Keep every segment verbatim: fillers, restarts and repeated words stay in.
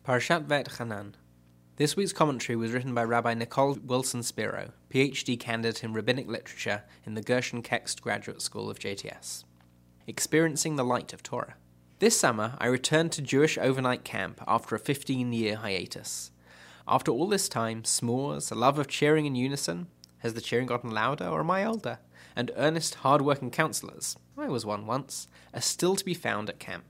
Parashat Va'et-Chanan. This week's commentary was written by Rabbi Nicole Wilson Spiro, P H D candidate in Rabbinic Literature in the Gershon Kext Graduate School of J T S. Experiencing the Light of Torah. This summer, I returned to Jewish overnight camp after a fifteen-year hiatus. After all this time, s'mores, a love of cheering in unison, has the cheering gotten louder or am I older? And earnest, hard-working counselors, I was one once, are still to be found at camp.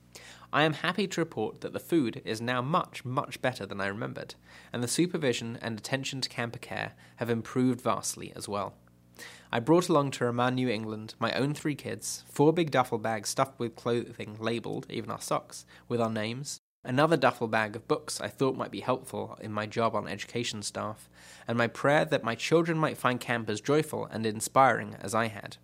I am happy to report that the food is now much, much better than I remembered, and the supervision and attention to camper care have improved vastly as well. I brought along to Ramah, New England, my own three kids, four big duffel bags stuffed with clothing labelled, even our socks, with our names, another duffel bag of books I thought might be helpful in my job on education staff, and my prayer that my children might find camp as joyful and inspiring as I had.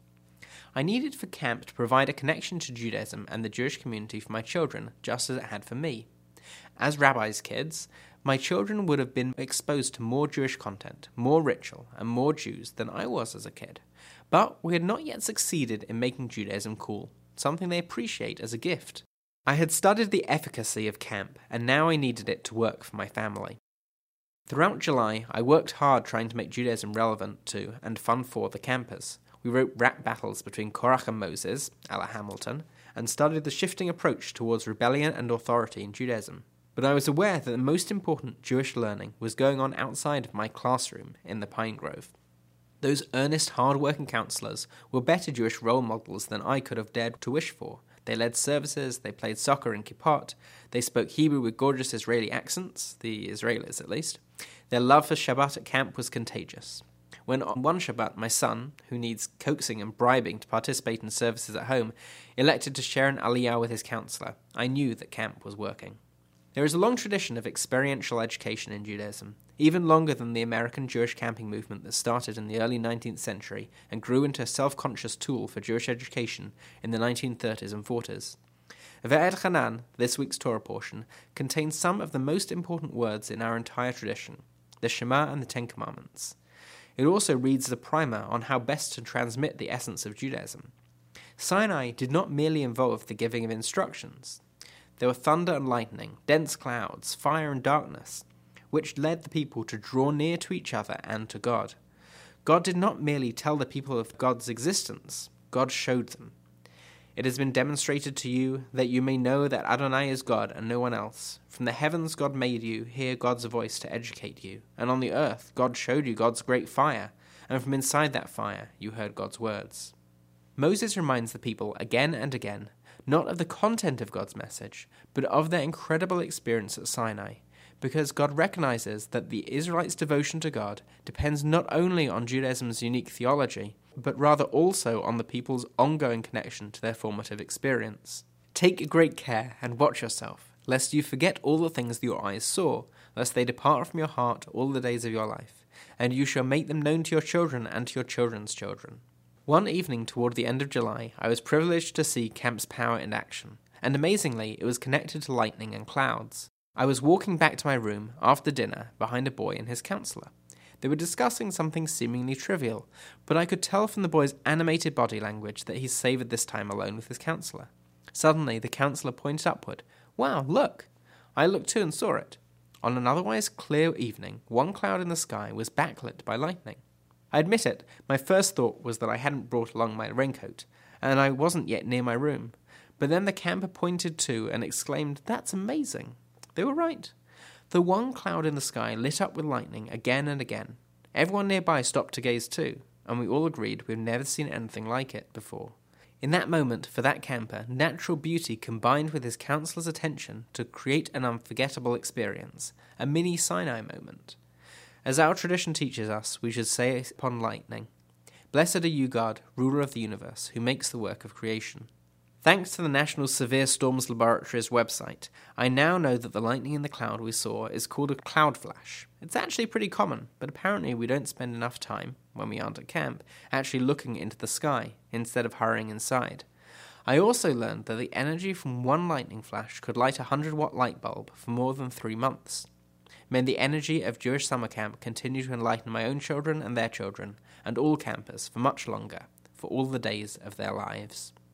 I needed for camp to provide a connection to Judaism and the Jewish community for my children, just as it had for me. As rabbis' kids, my children would have been exposed to more Jewish content, more ritual, and more Jews than I was as a kid. But we had not yet succeeded in making Judaism cool, something they appreciate as a gift. I had studied the efficacy of camp, and now I needed it to work for my family. Throughout July, I worked hard trying to make Judaism relevant to and fun for the campers. We wrote rap battles between Korach and Moses, a la Hamilton, and studied the shifting approach towards rebellion and authority in Judaism. But I was aware that the most important Jewish learning was going on outside of my classroom in the Pine Grove. Those earnest, hard-working counselors were better Jewish role models than I could have dared to wish for. They led services, they played soccer in kippot, they spoke Hebrew with gorgeous Israeli accents, the Israelis at least. Their love for Shabbat at camp was contagious. When on one Shabbat, my son, who needs coaxing and bribing to participate in services at home, elected to share an aliyah with his counselor, I knew that camp was working. There is a long tradition of experiential education in Judaism, even longer than the American Jewish camping movement that started in the early nineteenth century and grew into a self-conscious tool for Jewish education in the nineteen thirties and forties. Va'et-Chanan, this week's Torah portion, contains some of the most important words in our entire tradition, the Shema and the Ten Commandments. It also reads the primer on how best to transmit the essence of Judaism. Sinai did not merely involve the giving of instructions. There were thunder and lightning, dense clouds, fire and darkness, which led the people to draw near to each other and to God. God did not merely tell the people of God's existence, God showed them. It has been demonstrated to you that you may know that Adonai is God and no one else. From the heavens God made you, hear God's voice to educate you. And on the earth God showed you God's great fire, and from inside that fire you heard God's words. Moses reminds the people again and again, not of the content of God's message, but of their incredible experience at Sinai, because God recognizes that the Israelites' devotion to God depends not only on Judaism's unique theology, but rather also on the people's ongoing connection to their formative experience. Take great care and watch yourself, lest you forget all the things that your eyes saw, lest they depart from your heart all the days of your life, and you shall make them known to your children and to your children's children. One evening toward the end of July, I was privileged to see camp's power in action, and amazingly, it was connected to lightning and clouds. I was walking back to my room after dinner behind a boy and his counselor. They were discussing something seemingly trivial, but I could tell from the boy's animated body language that he savoured this time alone with his counselor. Suddenly, the counselor pointed upward. Wow, look! I looked too and saw it. On an otherwise clear evening, one cloud in the sky was backlit by lightning. I admit it, my first thought was that I hadn't brought along my raincoat, and I wasn't yet near my room. But then the camper pointed too and exclaimed, "That's amazing!" They were right. The one cloud in the sky lit up with lightning again and again. Everyone nearby stopped to gaze too, and we all agreed we've never seen anything like it before. In that moment, for that camper, natural beauty combined with his counselor's attention to create an unforgettable experience, a mini Sinai moment. As our tradition teaches us, we should say upon lightning, "Blessed are you, God, ruler of the universe, who makes the work of creation." Thanks to the National Severe Storms Laboratory's website, I now know that the lightning in the cloud we saw is called a cloud flash. It's actually pretty common, but apparently we don't spend enough time, when we aren't at camp, actually looking into the sky, instead of hurrying inside. I also learned that the energy from one lightning flash could light a one hundred watt light bulb for more than three months. May the energy of Jewish summer camp continue to enlighten my own children and their children, and all campers for much longer, for all the days of their lives.